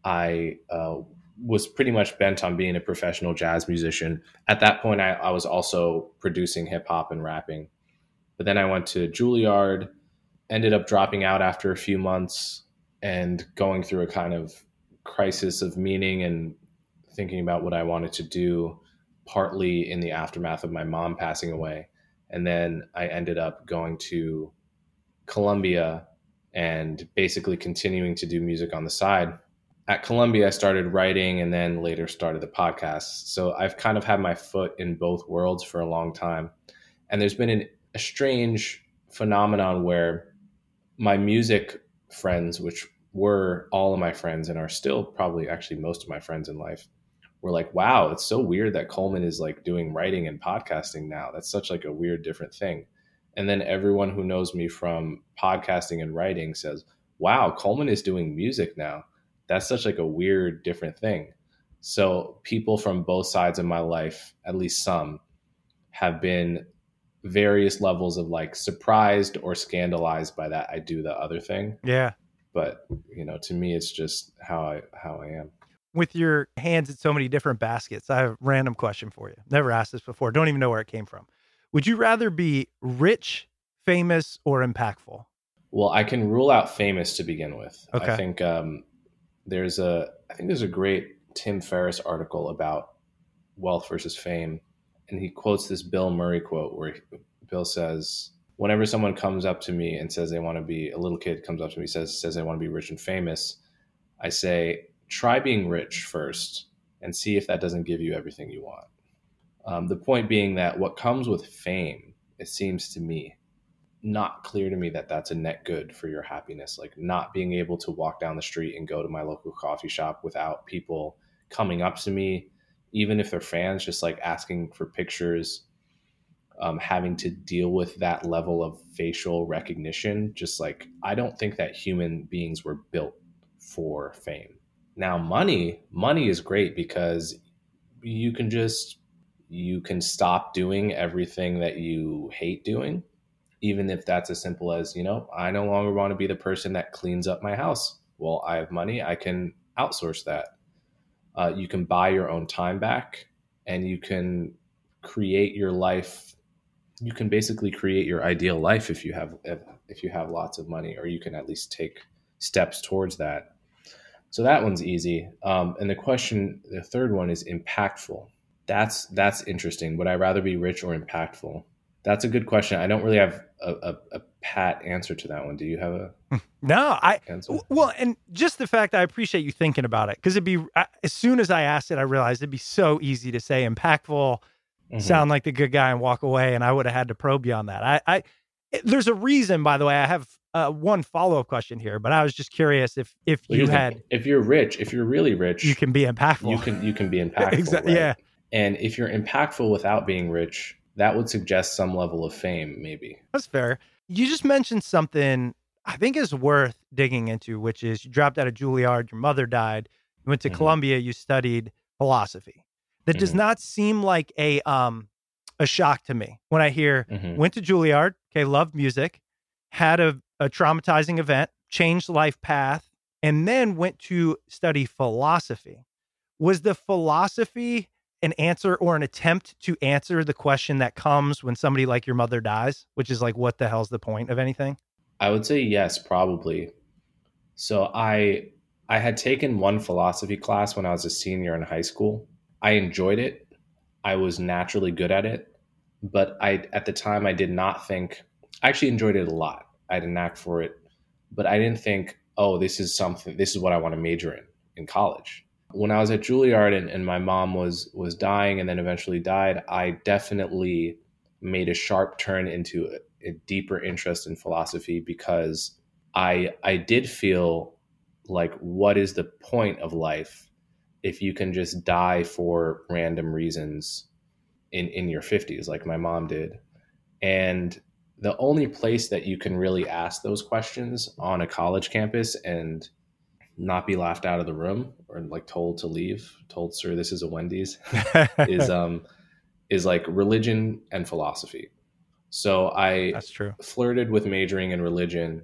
I uh, was pretty much bent on being a professional jazz musician. At that point, I, I was also producing hip hop and rapping. But then I went to Juilliard, ended up dropping out after a few months and going through a kind of crisis of meaning and thinking about what I wanted to do, partly in the aftermath of my mom passing away. And then I ended up going to Columbia and basically continuing to do music on the side. At Columbia, I started writing and then later started the podcast. So I've kind of had my foot in both worlds for a long time. And there's been an, a strange phenomenon where my music friends, which were all of my friends and are still probably actually most of my friends in life, were like, wow, it's so weird that Coleman is like doing writing and podcasting now. That's such like a weird, different thing. And then everyone who knows me from podcasting and writing says, wow, Coleman is doing music now. That's such like a weird, different thing. So people from both sides of my life, at least some, have been various levels of like surprised or scandalized by that I do the other thing. Yeah. But, you know, to me, it's just how I, how I am. With your hands in so many different baskets, I have a random question for you. Never asked this before. Don't even know where it came from. Would you rather be rich, famous, or impactful? Well, I can rule out famous to begin with. Okay. I think um, there's a, I think there's a great Tim Ferriss article about wealth versus fame. And he quotes this Bill Murray quote where he, Bill says, whenever someone comes up to me and says they want to be, a little kid comes up to me, says, says they want to be rich and famous, I say, try being rich first and see if that doesn't give you everything you want. Um, the point being that what comes with fame, it seems to me, not clear to me that that's a net good for your happiness. Like not being able to walk down the street and go to my local coffee shop without people coming up to me, even if they're fans, just like asking for pictures, um, having to deal with that level of facial recognition. Just like, I don't think that human beings were built for fame. Now, money, money is great because you can just, you can stop doing everything that you hate doing. Even if that's as simple as, you know, I no longer want to be the person that cleans up my house. Well, I have money. I can outsource that. Uh, you can buy your own time back and you can create your life. You can basically create your ideal life if you have, if, if you have lots of money, or you can at least take steps towards that. So that one's easy. Um, and the question, the third one is impactful. That's, that's interesting. Would I rather be rich or impactful? That's a good question. I don't really have a, a, a pat answer to that one. Do you have a no? I answer? Well, and just the fact that I appreciate you thinking about it, because it'd be as soon as I asked it, I realized it'd be so easy to say impactful, mm-hmm. sound like the good guy, and walk away, and I would have had to probe you on that. I, I there's a reason, by the way. I have uh, one follow up question here, but I was just curious if if well, you had, thing. if you're rich, if you're really rich, you can be impactful. You can you can be impactful. Exactly. Right? Yeah. And if you're impactful without being rich, that would suggest some level of fame, maybe. That's fair. You just mentioned something I think is worth digging into, which is you dropped out of Juilliard, your mother died, you went to mm-hmm. Columbia, you studied philosophy. That mm-hmm. does not seem like a um a shock to me when I hear mm-hmm. went to Juilliard, okay, loved music, had a, a traumatizing event, changed life path, and then went to study philosophy. Was the philosophy an answer or an attempt to answer the question that comes when somebody like your mother dies, which is like, what the hell's the point of anything? I would say yes, probably. So I I had taken one philosophy class when I was a senior in high school. I enjoyed it. I was naturally good at it. But I at the time, I did not think, I actually enjoyed it a lot. I had a knack for it. But I didn't think, oh, this is something, this is what I want to major in in college. When I was at Juilliard and, and my mom was was dying and then eventually died, I definitely made a sharp turn into a, a deeper interest in philosophy because I I did feel like, what is the point of life if you can just die for random reasons in, in your fifties, like my mom did? And the only place that you can really ask those questions on a college campus and not be laughed out of the room or like told to leave, told, sir, this is a Wendy's, is um is like religion and philosophy. So I That's true. flirted with majoring in religion,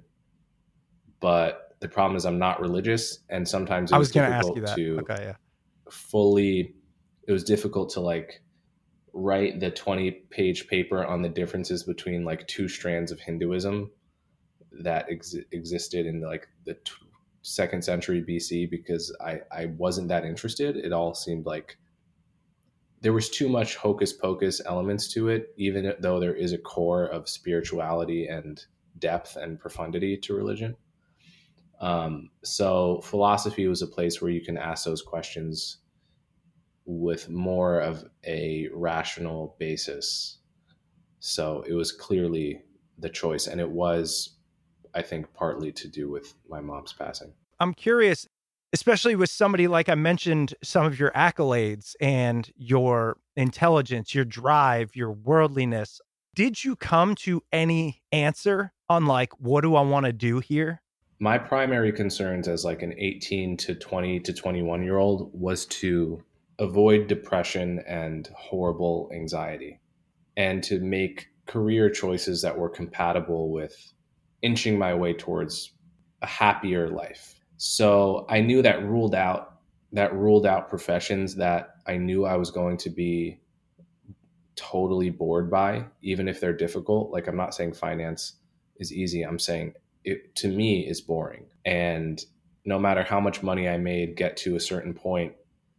but the problem is I'm not religious, and sometimes it I was, was going to difficult ask you that. to okay, yeah. fully. It was difficult to like write the twenty page paper on the differences between like two strands of Hinduism that ex- existed in like the t- second century B C, because I, I wasn't that interested. It all seemed like there was too much hocus pocus elements to it, even though there is a core of spirituality and depth and profundity to religion. Um, so philosophy was a place where you can ask those questions with more of a rational basis. So it was clearly the choice, and it was, I think, partly to do with my mom's passing. I'm curious, especially with somebody like I mentioned, some of your accolades and your intelligence, your drive, your worldliness. Did you come to any answer on like, what do I want to do here? My primary concerns as like an eighteen to twenty to twenty-one year old was to avoid depression and horrible anxiety, and to make career choices that were compatible with inching my way towards a happier life. So I knew that ruled out that ruled out professions that I knew I was going to be totally bored by, even if they're difficult. Like, I'm not saying finance is easy. I'm saying it, to me, is boring. And no matter how much money I made, get to a certain point,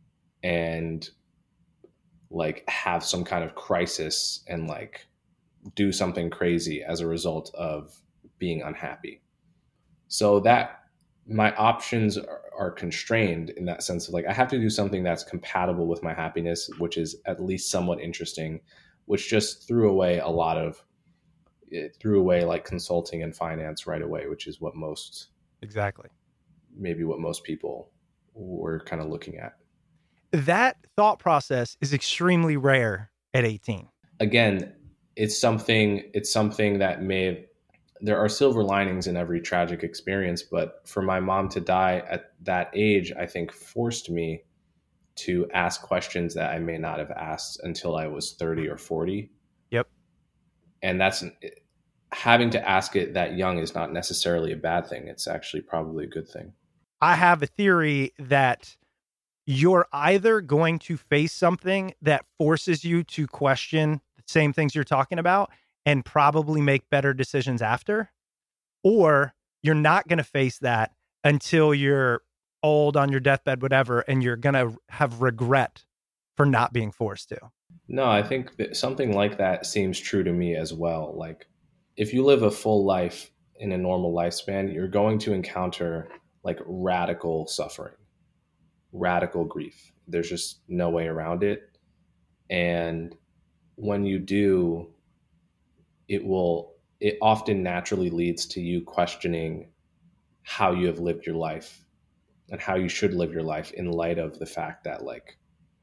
and like have some kind of crisis and like do something crazy as a result of being unhappy. So that my options are, are constrained in that sense of like, I have to do something that's compatible with my happiness, which is at least somewhat interesting, which just threw away a lot of, it threw away like consulting and finance right away, which is what most, Exactly. maybe what most people were kind of looking at. That thought process is extremely rare at eighteen. Again, it's something, it's something that may, there are silver linings in every tragic experience, but for my mom to die at that age, I think forced me to ask questions that I may not have asked until I was thirty or forty. Yep. And that's, having to ask it that young is not necessarily a bad thing. It's actually probably a good thing. I have a theory that you're either going to face something that forces you to question the same things you're talking about and probably make better decisions after, or you're not going to face that until you're old, on your deathbed, whatever, and you're going to have regret for not being forced to. No, I think that something like that seems true to me as well. Like, if you live a full life in a normal lifespan, you're going to encounter like radical suffering, radical grief. There's just no way around it. And when you do, it will, it often naturally leads to you questioning how you have lived your life and how you should live your life in light of the fact that like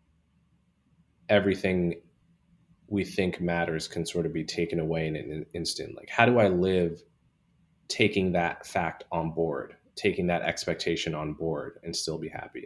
everything we think matters can sort of be taken away in an instant. Like, how do I live taking that fact on board, taking that expectation on board and still be happy?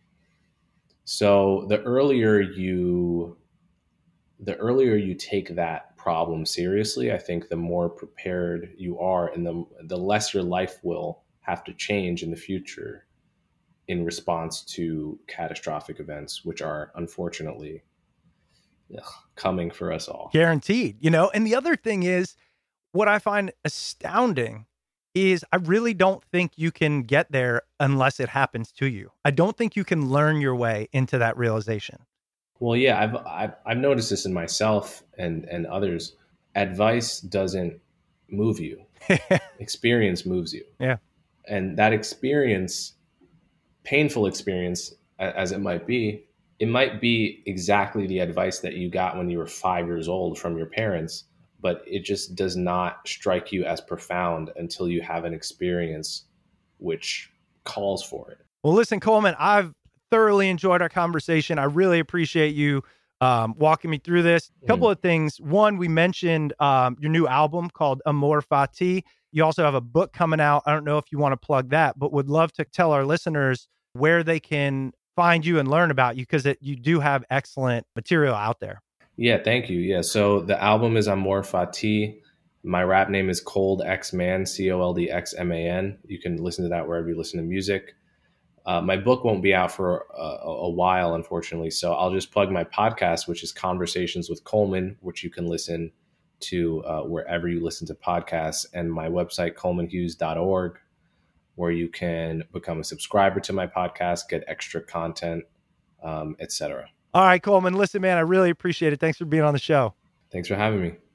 So the earlier you, the earlier you take that problem seriously, I think the more prepared you are, and the the less your life will have to change in the future in response to catastrophic events, which are unfortunately ugh, coming for us all. Guaranteed, you know? And the other thing is, what I find astounding is I really don't think you can get there unless it happens to you. I don't think you can learn your way into that realization. Well, yeah, I've, I've, I've noticed this in myself and, and others. Advice doesn't move you. Experience moves you. Yeah. And that experience, painful experience as it might be, it might be exactly the advice that you got when you were five years old from your parents, but it just does not strike you as profound until you have an experience which calls for it. Well, listen, Coleman, I've thoroughly enjoyed our conversation. I really appreciate you um, walking me through this. A couple mm. of things. One, we mentioned um, your new album called Amor Fati. You also have a book coming out. I don't know if you want to plug that, but would love to tell our listeners where they can find you and learn about you, because you do have excellent material out there. Yeah, thank you. Yeah, so the album is Amor Fati. My rap name is Cold X Man, C O L D X M A N. You can listen to that wherever you listen to music. Uh, my book won't be out for a, a while, unfortunately, so I'll just plug my podcast, which is Conversations with Coleman, which you can listen to uh, wherever you listen to podcasts, and my website, coleman hughes dot org, where you can become a subscriber to my podcast, get extra content, um, et cetera. All right, Coleman, listen, man, I really appreciate it. Thanks for being on the show. Thanks for having me.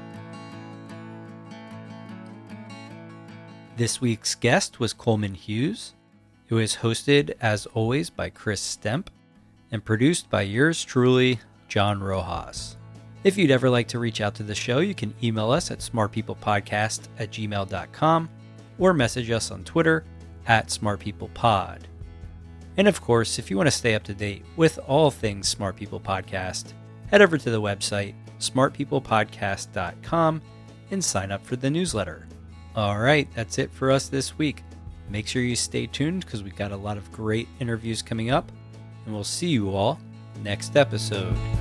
This week's guest was Coleman Hughes. It was hosted, as always, by Chris Stemp and produced by yours truly, John Rojas. If you'd ever like to reach out to the show, you can email us at smartpeoplepodcast at gmail dot com or message us on Twitter at smartpeoplepod. And of course, if you want to stay up to date with all things Smart People Podcast, head over to the website smart people podcast dot com and sign up for the newsletter. All right, that's it for us this week. Make sure you stay tuned because we've got a lot of great interviews coming up, and we'll see you all next episode.